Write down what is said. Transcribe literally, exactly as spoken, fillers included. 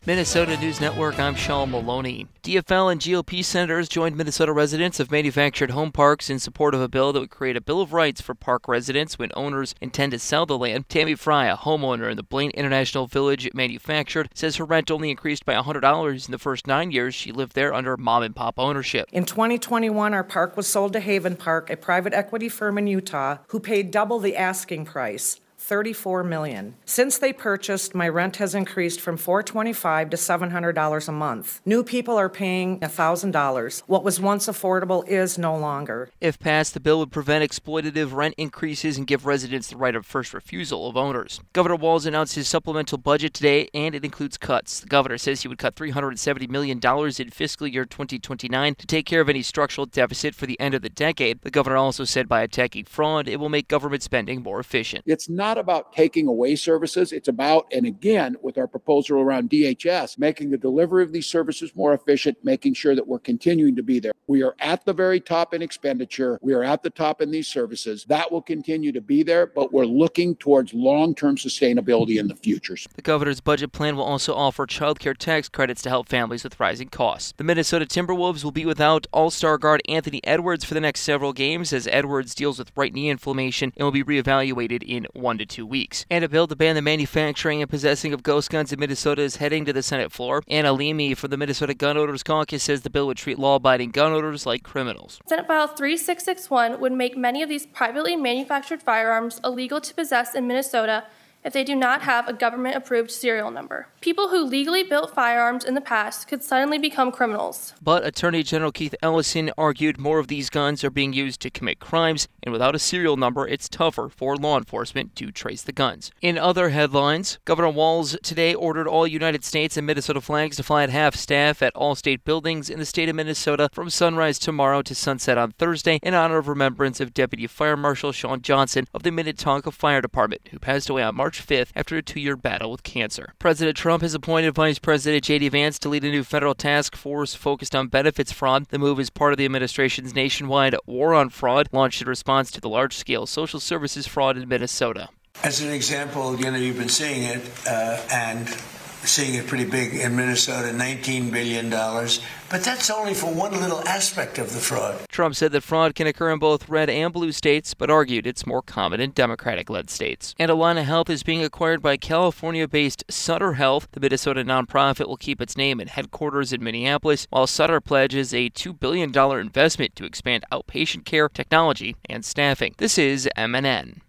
Minnesota News Network, I'm Sean Maloney. D F L and G O P senators joined Minnesota residents of manufactured home parks in support of a bill that would create a Bill of Rights for park residents when owners intend to sell the land. Tammy Fry, a homeowner in the Blaine International Village manufactured, says her rent only increased by one hundred dollars in the first nine years she lived there under mom-and-pop ownership. In twenty twenty-one, our park was sold to Haven Park, a private equity firm in Utah, who paid double the asking price. thirty-four million dollars. Since they purchased, my rent has increased from four hundred twenty-five dollars to seven hundred dollars a month. New people are paying one thousand dollars. What was once affordable is no longer. If passed, the bill would prevent exploitative rent increases and give residents the right of first refusal of owners. Governor Walz announced his supplemental budget today, and it includes cuts. The governor says he would cut three hundred seventy million dollars in fiscal year twenty twenty-nine to take care of any structural deficit for the end of the decade. The governor also said by attacking fraud, it will make government spending more efficient. It's not about taking away services. It's about, and again, with our proposal around D H S, making the delivery of these services more efficient, making sure that we're continuing to be there. We are at the very top in expenditure. We are at the top in these services. That will continue to be there, but we're looking towards long-term sustainability in the future. The governor's budget plan will also offer child care tax credits to help families with rising costs. The Minnesota Timberwolves will be without All-Star guard Anthony Edwards for the next several games as Edwards deals with right knee inflammation and will be reevaluated in one to two weeks. And a bill to ban the manufacturing and possessing of ghost guns in Minnesota is heading to the Senate floor. Anna Leamy from the Minnesota Gun Owners Caucus says the bill would treat law-abiding gun owners like criminals. Senate File thirty-six sixty-one would make many of these privately manufactured firearms illegal to possess in Minnesota if they do not have a government-approved serial number. People who legally built firearms in the past could suddenly become criminals. But Attorney General Keith Ellison argued more of these guns are being used to commit crimes, and without a serial number, it's tougher for law enforcement to trace the guns. In other headlines, Governor Walz today ordered all United States and Minnesota flags to fly at half-staff at all state buildings in the state of Minnesota from sunrise tomorrow to sunset on Thursday in honor of remembrance of Deputy Fire Marshal Sean Johnson of the Minnetonka Fire Department, who passed away on March fifth after a two-year battle with cancer. President Trump has appointed Vice President J D Vance to lead a new federal task force focused on benefits fraud. The move is part of the administration's nationwide war on fraud, launched in response to the large-scale social services fraud in Minnesota. As an example, you know, you've been seeing it, uh, and seeing it pretty big in Minnesota, nineteen billion dollars. But that's only for one little aspect of the fraud. Trump said that fraud can occur in both red and blue states, but argued it's more common in Democratic-led states. And Allina Health is being acquired by California-based Sutter Health. The Minnesota nonprofit will keep its name and headquarters in Minneapolis, while Sutter pledges a two billion dollars investment to expand outpatient care, technology, and staffing. This is M N N.